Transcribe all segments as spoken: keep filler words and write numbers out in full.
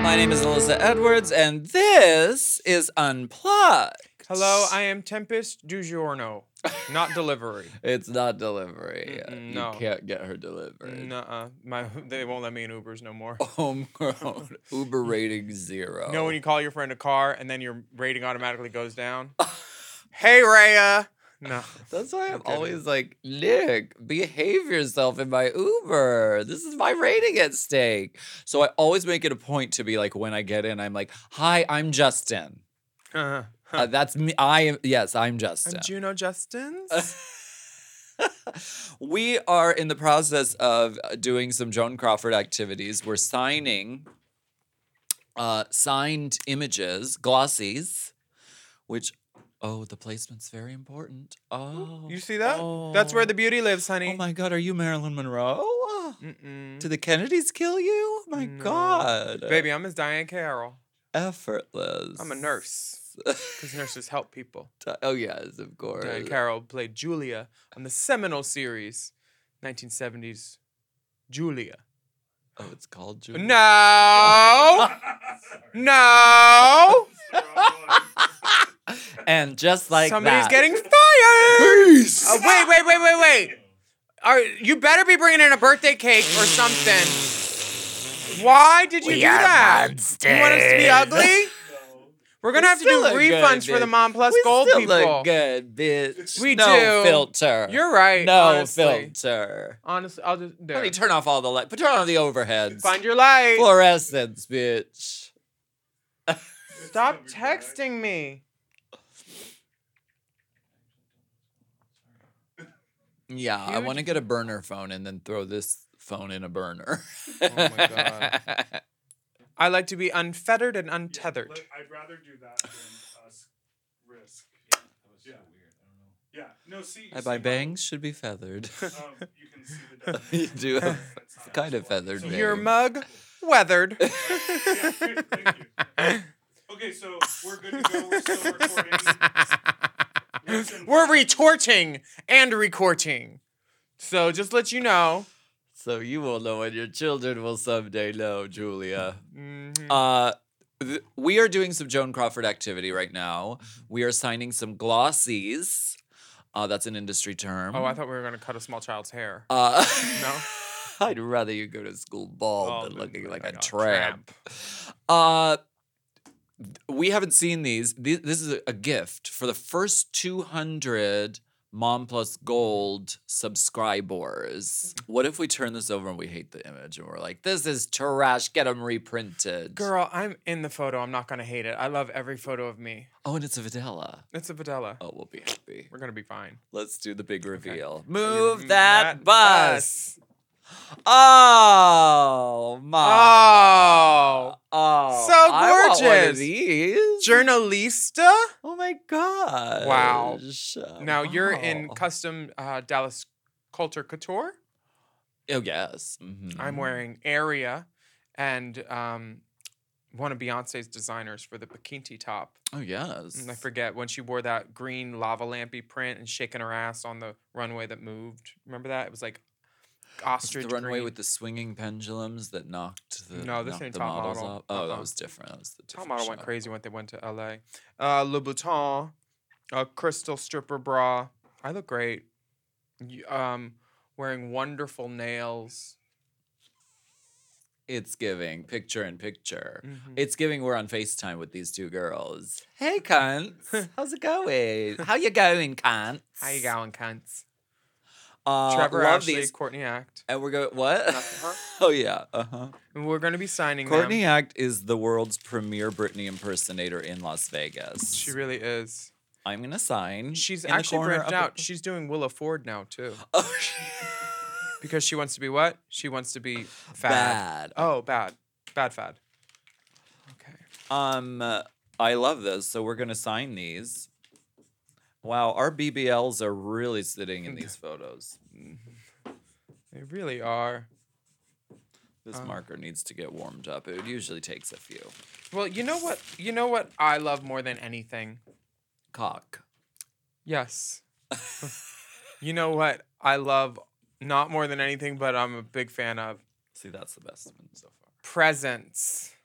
My name is Alyssa Edwards, and this is Unplugged. Hello, I am Tempest DiGiorno, not delivery. It's not delivery. Mm-mm, you no. can't get her delivered. Nuh-uh. My, they won't let me in Ubers no more. Homegrown. Uber rating zero. You know when you call your friend a car and then your rating automatically goes down? Hey, Rhea. No. That's why I'm Okay. always like, Nick, behave yourself in my Uber. This is my rating at stake. So I always make it a point to be like, when I get in, I'm like, hi, I'm Justin. Uh-huh. Uh, that's me. I am, yes, I'm I'm Justin. Juno Justins. We are in the process of doing some Joan Crawford activities. We're signing uh, signed images, glossies, which, oh, the placement's very important. Oh. You see that? Oh. That's where the beauty lives, honey. Oh my God, are you Marilyn Monroe? Mm-mm. Did the Kennedys kill you? Oh my No. God. Baby, I'm Miss Diane Carroll. Effortless. I'm a nurse. Because nurses help people. Oh, yes, of course. Diane Carroll played Julia on the seminal series, nineteen seventies Julia. Oh, it's called Julia. No! No! And just like Somebody's that. getting fired! Peace! Uh, wait, wait, wait, wait, wait. Are, you better be bringing in a birthday cake or something. Why did you We do are that? monsters. You want us to be ugly? We're gonna We have to do still look refunds good, for the bitch. Mom Plus we Gold still people. Look good, bitch. We no do. filter. You're right. No honestly. filter. Honestly, I'll just there. Honey, turn off all the light. Put turn on the overheads. Find your light. Fluorescence, bitch. Stop texting me. Yeah, I Huge- want to get a burner phone and then throw this phone in a burner. Oh my God. I like to be unfettered and untethered. Let- I'd rather do that than us risk. Yeah. Yeah. No, see. I see my my- bangs should be feathered. Um, you can see the definition. You do have It's not kind of as well. feathered So bangs. Your mug weathered. Yeah, thank you. Okay, so we're good to go. We're still recording. Listen, We're retorting and recording. So just let you know. So you will know, and your children will someday know, Julia. Mhm. Uh, th- we are doing some Joan Crawford activity right now. We are signing some glossies. Uh, that's an industry term. Oh, I thought we were gonna cut a small child's hair. Uh, No? I'd rather you go to school bald Oh, than then looking like I a got tramp. Uh, we haven't seen these. Th- This is a- a gift for the first two hundred Mom Plus Gold subscribers. What if we turn this over and we hate the image and we're like, this is trash, get them reprinted. Girl, I'm in the photo. I'm not gonna hate it. I love every photo of me. Oh, and it's a Videla. It's a Videla. Oh, we'll be happy. We're gonna be fine. Let's do the big reveal. Mm, Move that, that bus. Oh, my. Oh. Oh. So I want one of gorgeous. these. Journalista? Oh my god. Wow. Now you're in Wow. custom uh, Dallas Culture Couture. Oh yes. Mhm. I'm wearing Area and um, one of Beyonce's designers for the bikini top. Oh yes. And I forget when she wore that green lava lampy print and shaking her ass on the runway that moved. Remember that? It was like It's ostrich the runway green. with the swinging pendulums that knocked the No, this knocked ain't the Top models Model. off. Oh, that Uh-uh. was different. That was the Top different model went show. crazy when they went to L A. Uh, Louboutin, a crystal stripper bra. I look great. Y- Um, wearing wonderful nails. It's giving picture in picture. Mhm. It's giving we're on FaceTime with these two girls. Hey, cunts. How's it going? How you going, cunts? How you going, cunts? Uh, Trevor love Ashley, these. Courtney Act. And we're going, what? Uh-huh. Oh, yeah. Uh-huh. And we're going to be signing Courtney them. Act is the world's premier Britney impersonator in Las Vegas. She really is. I'm going to sign. She's in the actually corner branched of out. the- She's doing Willa Ford now, too. Oh, Because she wants to be what? She wants to be fad. bad. Oh, bad. Bad fad. Okay. Um, uh, I love this. So we're gonna sign these. Wow, our B B Ls are really sitting in these photos. They really are. This Uh. marker needs to get warmed up. It usually takes a few. Well, you know what? You know what I love more than anything? Cock. Yes. You know what I love not more than anything, but I'm a big fan of? See, that's the best one so far. Presents.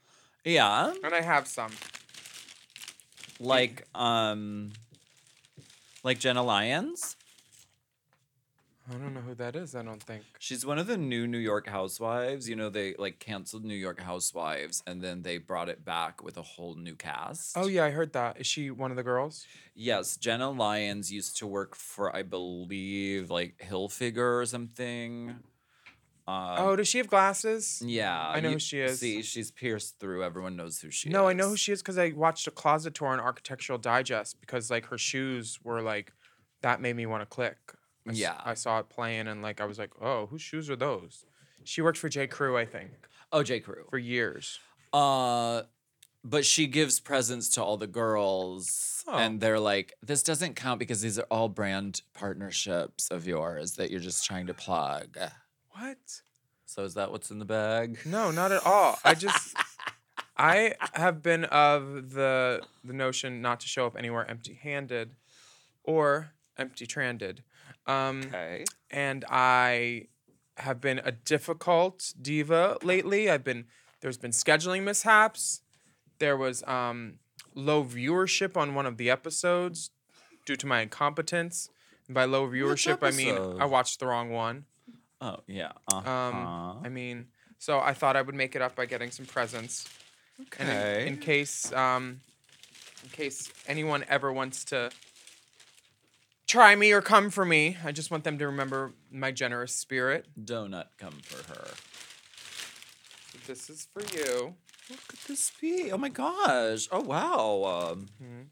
Yeah. And I have some. Like, um, like Jenna Lyons. I don't know who that is, I don't think. She's one of the new New York Housewives. You know, they like canceled New York Housewives and then they brought it back with a whole new cast. Oh, yeah, I heard that. Is she one of the girls? Yes, Jenna Lyons used to work for, I believe, like Hilfiger or something. Um, Oh, does she have glasses? yeah. I know you- who she is. See, she's pierced through. Everyone knows who she is. No, I know who she is because I watched a closet tour on Architectural Digest because like her shoes were like, that made me want to click. I s- Yeah. I saw it playing and like I was like, oh, whose shoes are those? She worked for J. Crew, I think, Oh, J. Crew. for years. Uh, but she gives presents to all the girls, Oh. and they're like, "This doesn't count because these are all brand partnerships of yours that you're just trying to plug." What? So is that what's in the bag? No, not at all. I just, I have been of the the notion not to show up anywhere empty-handed, or empty-tranded. Um, Okay. and I have been a difficult diva lately. I've been there's been scheduling mishaps. There was um, low viewership on one of the episodes due to my incompetence. And by low viewership, I mean episode? I watched the wrong one. Oh yeah. Uh-huh. Um, I mean, so I thought I would make it up by getting some presents. And in, okay. in case um, in case anyone ever wants to try me or come for me, I just want them to remember my generous spirit. Donut come for her. This is for you. What could this be? Oh my gosh. Oh wow. Um, Mhm.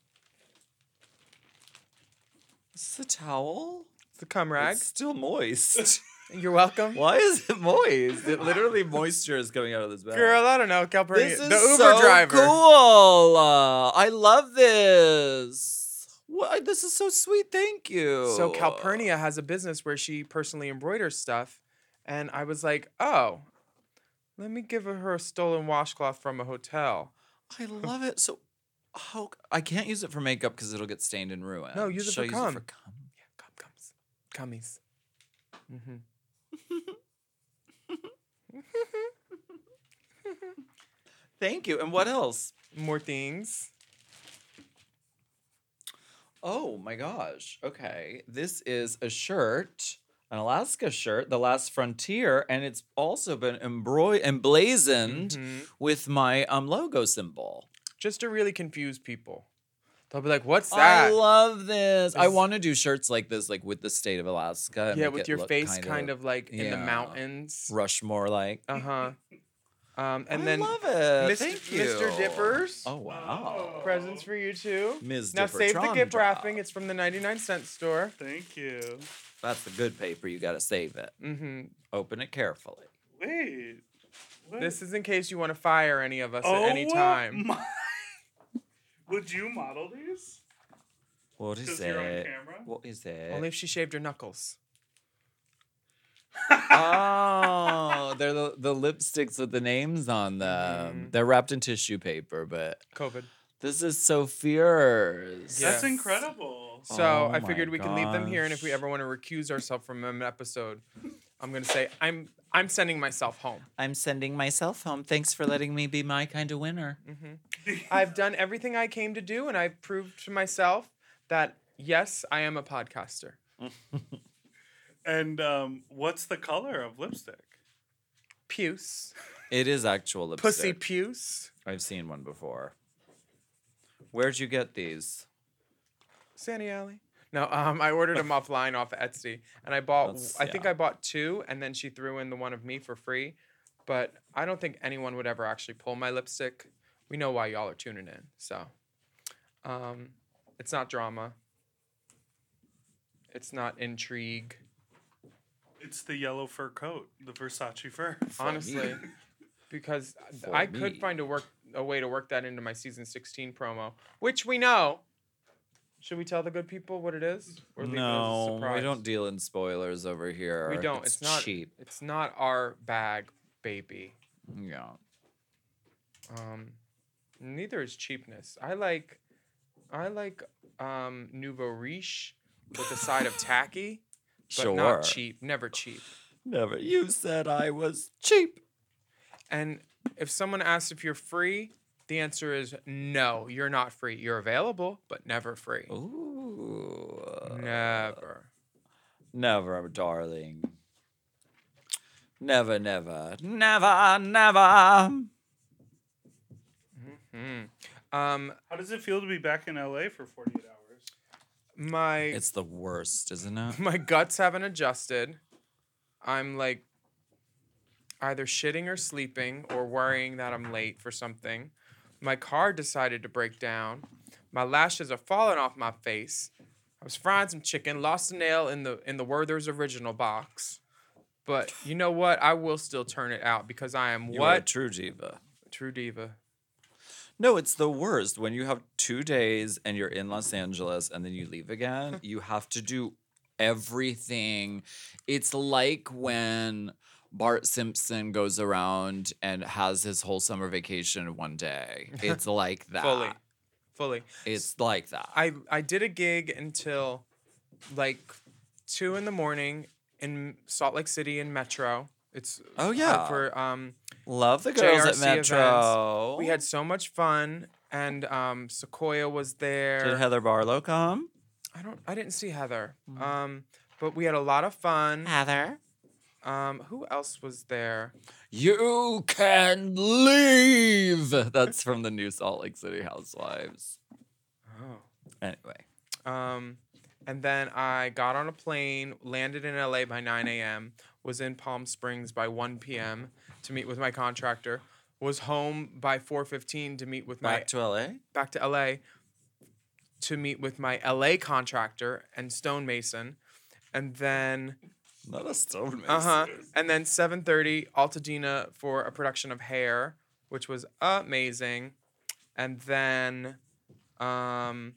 Is this a towel? It's a cum rag. It's still moist. You're welcome. Why is it moist? It literally moisture is coming out of this bag. Girl, I don't know. Calpurnia, This is the Uber so driver. cool. Uh, I love this. What? This is so sweet. Thank you. So Calpurnia has a business where she personally embroiders stuff, and I was like, oh, let me give her a stolen washcloth from a hotel. I love it. So, how I can't use it for makeup because it'll get stained and ruined. No, use it Should for I cum. Use it for cum? Yeah, cum comes, cummies. Mm-hmm. Thank you. And what else? More things. Oh my gosh. Okay. This is a shirt, an Alaska shirt, The Last Frontier, and it's also been embroidered, emblazoned Mhm. with my um logo symbol. Just to really confuse people. They'll be like, "What's I that?" love this. I Is- want to do shirts like this, like with the state of Alaska. and Yeah, make with it your look face kind of, like in the yeah. mountains. Rushmore like. Uh huh. Um, and I then love it. Mister Thank you. Mister Dippers. Oh wow. Presents for you too. Miz Now Dipper save the gift Trondra. wrapping. It's from the ninety-nine cent store. Thank you. That's the good paper. You got to save it. Mm-hmm. Open it carefully. Wait. What? This is in case you want to fire any of us oh, at any time. My. Would you model these? What is Because you're on it? camera? What is it? Only if she shaved her knuckles. Oh, they're the, the lipsticks with the names on them. Mhm. They're wrapped in tissue paper, but COVID. this is so fierce. Yeah. That's Yes. incredible. So Oh I my figured we can leave them here, and if we gosh. ever want to recuse ourselves from an episode, I'm gonna say I'm I'm sending myself home. I'm sending myself home. Thanks for letting me be my kind of winner. Mm-hmm. I've done everything I came to do, and I've proved to myself that yes, I am a podcaster. And um, what's the color of lipstick? Puce, It is actual lipstick. pussy puce. I've seen one before. Where'd you get these? Sandy Alley. No, um, I ordered them offline off Etsy, and I bought. That's- I think yeah. I bought two, and then she threw in the one of me for free. But I don't think anyone would ever actually pull my lipstick. We know why y'all are tuning in, so. Um, it's not drama. It's not intrigue. It's the yellow fur coat, the Versace fur. Honestly, because For I could me. find a work a way to work that into my season sixteen promo, which we know. Should we tell the good people what it is? Or leave it as a No, we surprise? don't deal in spoilers over here. We don't. It's, not cheap. It's not our bag, baby. Yeah. Um, neither is cheapness. I like, I like um nouveau riche with a side of tacky, but Sure. not cheap. Never cheap. Never. You said I was cheap. And if someone asks if you're free, The answer is no. You're not free. You're available, but never free. Ooh. Never. Never, darling. Never, never, never, never. Hmm. Um, How does it feel to be back in L A for forty-eight hours? my It's the worst, isn't it? my guts haven't adjusted. I'm like either shitting or sleeping or worrying that I'm late for something. My car decided to break down. My lashes are falling off my face. I was frying some chicken, lost a nail in the in the Werther's original box. But you know what? I will still turn it out because I am You are a what? true diva. True diva. No, it's the worst. When you have two days and you're in Los Angeles and then you leave again, you have to do everything. It's like when Bart Simpson goes around and has his whole summer vacation in one day. It's like that. Fully. Fully. It's like that. I I did a gig until like two in the morning in Salt Lake City in Metro. It's Oh, uh, yeah. for um Love the girls at J R C Metro. events. We had so much fun, and um Sequoia was there. Did Heather Barlow come? I don't I didn't see Heather. Mm. Um, but we had a lot of fun. Heather. Um, who else was there? You can leave. That's from the new Salt Lake City Housewives. Oh. Anyway. Um, and then I got on a plane, landed in L A by nine a.m., was in Palm Springs by one p.m. to meet with my contractor, was home by four fifteen to meet with my Back to L A? back to L A to meet with my L A contractor and stonemason, and then Not a stonemason. uh huh, and then seven thirty Altadena for a production of Hair, which was amazing, and then um.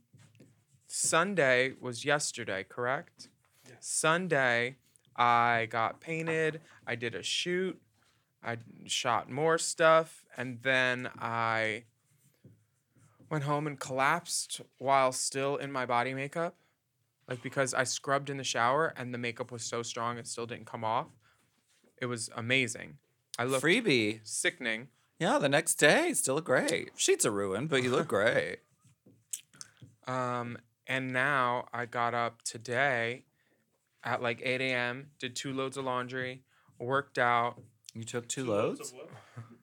Sunday was yesterday, correct? Yes. Sunday, I got painted. I did a shoot. I shot more stuff. And then I went home and collapsed while still in my body makeup. Like, because I scrubbed in the shower and the makeup was so strong it still didn't come off. It was amazing. I looked Freebie. sickening. Yeah, the next day, still look great. Sheets are ruined, but you look great. Um, and now I got up today at like eight a.m., did two loads of laundry, worked out. You took two, Two loads? of what?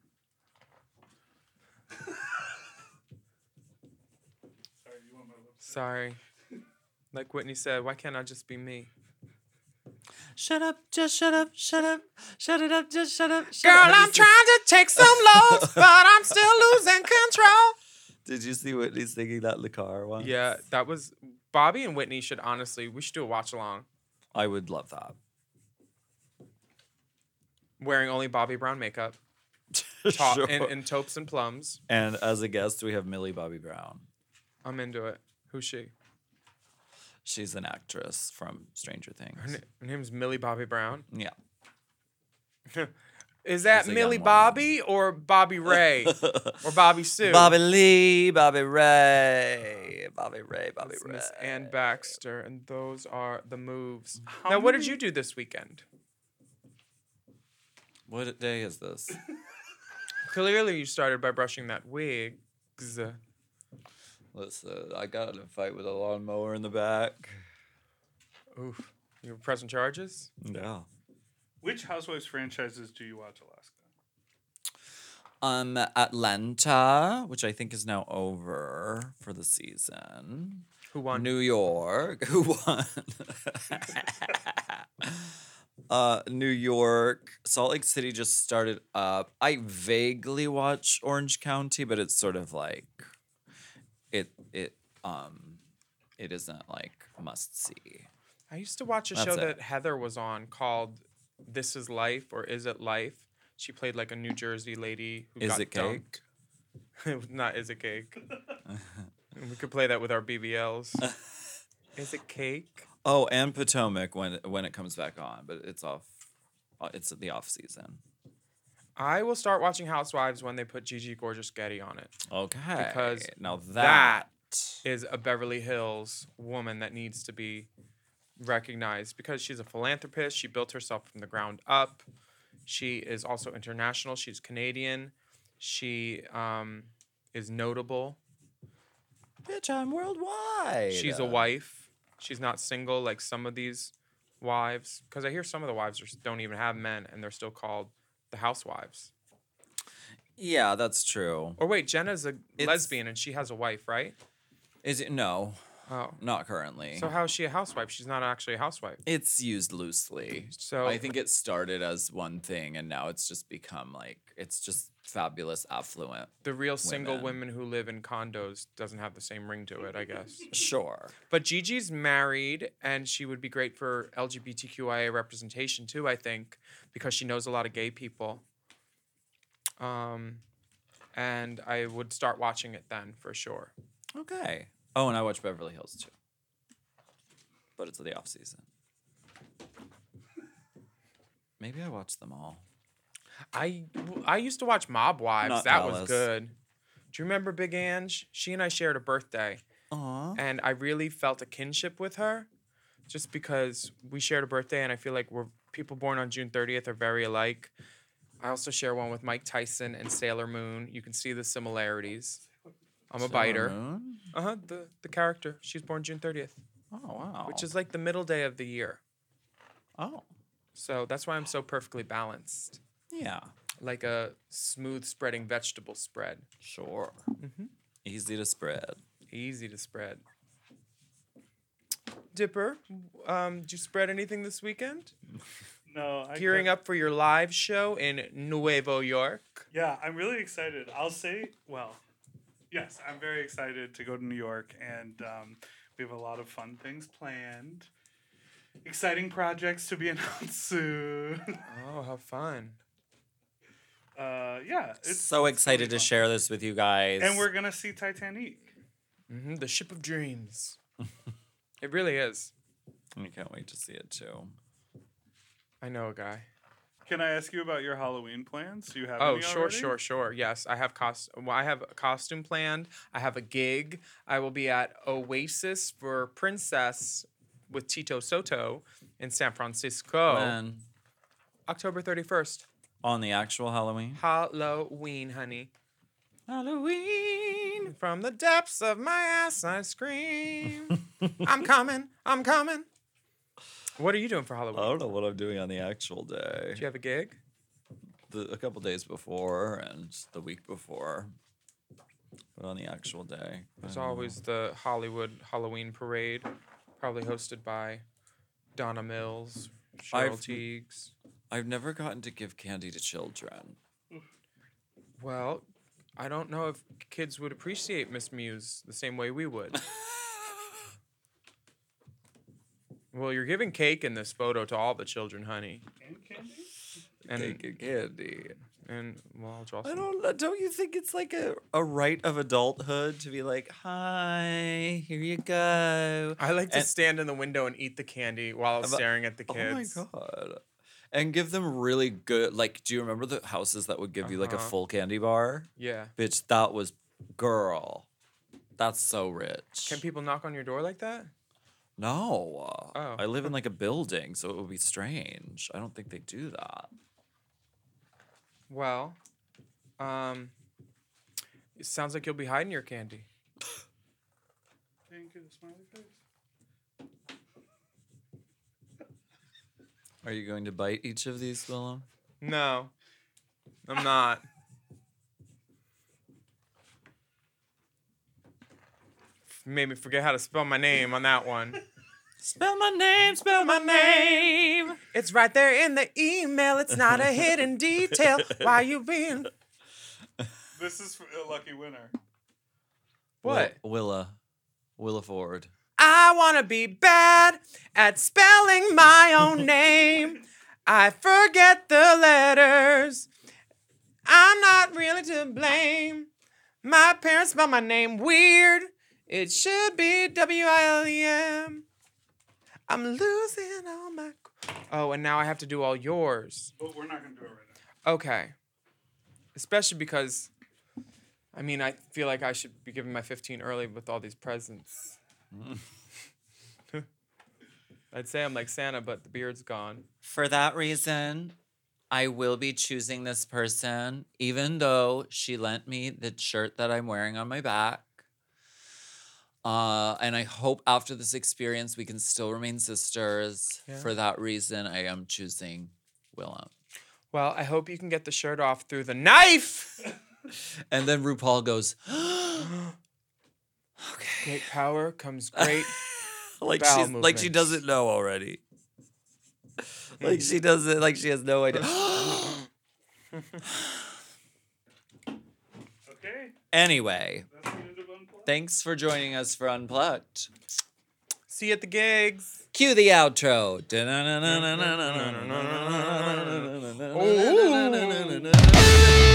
Sorry, you want my lipstick? Sorry. Like Whitney said, why can't I just be me? Shut up, just shut up, shut up, shut it up, just shut up. Shut Girl, up. Have you I'm seen- trying to take some loads, but I'm still losing control. Did you see Whitney singing that in the car once? Yeah, that was Bobby and Whitney should honestly, we should do a watch along. I would love that. Wearing only Bobby Brown makeup. Ta- Sure. in, in taupes and plums. And as a guest, we have Millie Bobby Brown. I'm into it. Who's she? She's an actress from Stranger Things. Her, na- her name's Millie Bobby Brown. Yeah. Is that She's a Millie young woman. Bobby or Bobby Ray or Bobby Sue? Bobby Lee, Bobby Ray, Bobby Ray, Bobby That's Ray. Miss Ann Baxter, and those are the moves. How now, what did many- you do this weekend? What day is this? Clearly, you started by brushing that wig. Listen, I got in a fight with a lawnmower in the back. Oof. You were pressing charges? Yeah. Which Housewives franchises do you watch, Alaska? Um, Atlanta, which I think is now over for the season. Who won? New York. Who won? uh, New York. Salt Lake City just started up. I vaguely watch Orange County, but it's sort of like it it um it isn't like must see. I used to watch a That's show it. that Heather was on called This Is Life or Is It Life? She played like a New Jersey lady who Is got It Cake? dunked. Not Is It Cake. We could play that with our B B Ls. Is it cake? Oh, and Potomac when it- when it comes back on, but it's off. uh, It's the off season. I will start watching Housewives when they put Gigi Gorgeous Getty on it. Okay. Because now that that Is a Beverly Hills woman that needs to be recognized because she's a philanthropist. She built herself from the ground up. She is also international. She's Canadian. She um, is notable. Bitch, I'm worldwide. She's a wife. She's not single like some of these wives. Because I hear some of the wives are, don't even have men, and they're still called the housewives. Yeah, that's true. Or wait, Jenna's a It's- lesbian, and she has a wife, right? Is it? No, Oh. not currently. So how is she a housewife? She's not actually a housewife. It's used loosely. So I think it started as one thing, and now it's just become like it's just fabulous, affluent. the real single women. women who live in condos doesn't have the same ring to it, I guess. Sure. But Gigi's married, and she would be great for L G B T Q I A representation too, I think, because she knows a lot of gay people. Um, and I would start watching it then for sure. Okay. Oh, and I watch Beverly Hills too, but it's the off season. Maybe I watch them all. I I used to watch Mob Wives. Not that was Alice. good. Do you remember Big Ange? She and I shared a birthday, Aw. and I really felt a kinship with her, just because we shared a birthday, and I feel like we're people born on June thirtieth are very alike. I also share one with Mike Tyson and Sailor Moon. You can see the similarities. I'm a biter. Moon? Uh huh. The the character. She's born June thirtieth, Oh wow. which is like the middle day of the year. oh So that's why I'm so perfectly balanced, yeah. like a smooth spreading vegetable spread. Sure. Mhm. Easy to spread. Easy to spread. Dipper, um, did you spread anything this weekend? No, I Gearing can't- up for your live show in Nuevo York. Yeah, I'm really excited. I'll say, well, yes, I'm very excited to go to New York, and um, we have a lot of fun things planned. Exciting projects to be announced soon. Oh, how fun. uh, yeah, it's so it's excited really to fun. share this with you guys. And we're gonna see Titanic. hmm The Ship of Dreams. It really is. I can't wait to see it too. I know a guy. Can I ask you about your Halloween plans? Do you have Oh, any sure, already? sure, sure. Yes, I have cost. Well, I have a costume planned. I have a gig. I will be at Oasis for Princess with Tito Soto in San Francisco, When? October thirty-first. On the actual Halloween. Halloween, honey. Halloween. From the depths of my ass, I scream. I'm coming. I'm coming. What are you doing for Halloween? I don't know what I'm doing on the actual day. Do you have a gig? The, a couple days before and the week before. But on the actual day. There's I don't always the Hollywood Halloween parade, probably hosted by Donna Mills, Cheryl I've- Teagues. know. I've never gotten to give candy to children. Well, I don't know if kids would appreciate Miss Muse the same way we would. Well, you're giving cake in this photo to all the children, honey. And candy? And Cake and candy. and well, I'll draw I some. don't know. Don't you think it's like a, a right of adulthood to be like, hi, here you go. I like to and- stand in the window and eat the candy while I'm About- staring at the kids. Oh my god. And give them really good, like, do you remember the houses that would give you like a Uh-huh. full candy bar? Yeah. Bitch, that was, girl. That's so rich. Can people knock on your door like that? No. Oh. I live in like a building, so it would be strange. I don't think they do that. Well, um, it sounds like you'll be hiding your candy. Didn't get a smiley face. Are you going to bite each of these, Willem? No, I'm not. Made me forget how to spell my name on that one. Spell my name, spell my name. It's right there in the email. It's not a hidden detail. Why you being This is for a lucky winner. what? Will- Willa. Willa Ford. I wanna be bad at spelling my own name. I forget the letters. I'm not really to blame. My parents spelled my name weird. It should be W I L E M. I'm losing all my. Oh, and now I have to do all yours. But we're not going to do it right now. Okay. Especially because, I mean, I feel like I should be giving my fifteen early with all these presents. I'd say I'm like Santa, but the beard's gone. For that reason, I will be choosing this person, even though she lent me the shirt that I'm wearing on my back. Uh, and I hope after this experience we can still remain sisters. Yeah. For that reason, I am choosing Willem. Well, I hope you can get the shirt off through the knife. And then RuPaul goes, okay. Great power comes great. like bowel she's like she movements. doesn't know already. like she doesn't like she has no idea. Okay. Anyway, That's the end of Unplugged. thanks for joining us for Unplugged. See you at the gigs. Cue the outro. Ooh.